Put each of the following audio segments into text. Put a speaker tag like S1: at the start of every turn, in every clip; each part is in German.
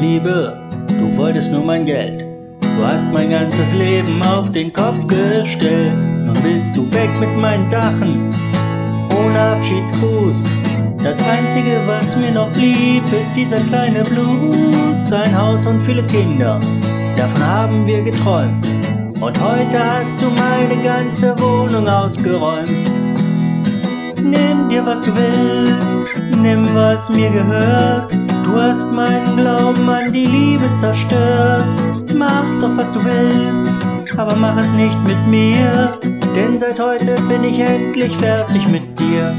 S1: Liebe, du wolltest nur mein Geld. Du hast mein ganzes Leben auf den Kopf gestellt. Nun bist du weg mit meinen Sachen, ohne Abschiedsgruß. Das Einzige, was mir noch blieb, ist dieser kleine Blues. Ein Haus und viele Kinder, davon haben wir geträumt. Und heute hast du meine ganze Wohnung ausgeräumt. Nimm dir, was du willst, nimm, was mir gehört. Du hast meinen Glauben an die Liebe zerstört. Mach doch, was du willst, aber mach es nicht mit mir. Denn seit heute bin ich endlich fertig mit dir.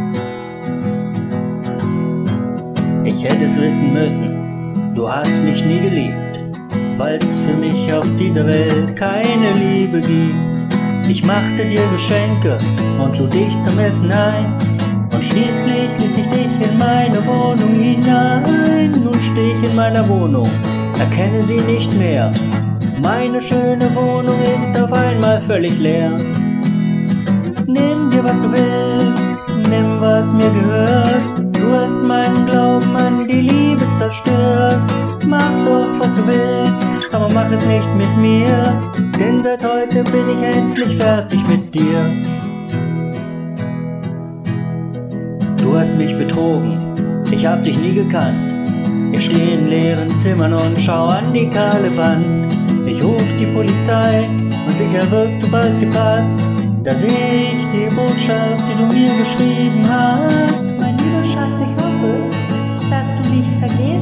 S1: Ich hätte es wissen müssen, du hast mich nie geliebt, weil's für mich auf dieser Welt keine Liebe gibt. Ich machte dir Geschenke und lud dich zum Essen ein. Und schließlich ließ ich dich in meine Wohnung hinein. Nun steh ich in meiner Wohnung, erkenne sie nicht mehr. Meine schöne Wohnung ist auf einmal völlig leer. Nimm dir, was du willst, nimm, was mir gehört. Du hast meinen Glauben an die Liebe zerstört. Mach doch, was du willst, aber mach es nicht mit mir. Denn seit heute bin ich endlich fertig mit dir. Du hast mich betrogen, ich hab dich nie gekannt. Ich steh in leeren Zimmern und schau an die kahle Wand. Ich ruf die Polizei und sicher wirst du bald gefasst. Da seh ich die Botschaft, die du mir geschrieben hast.
S2: Mein lieber Schatz, ich hoffe, dass du nicht vergisst,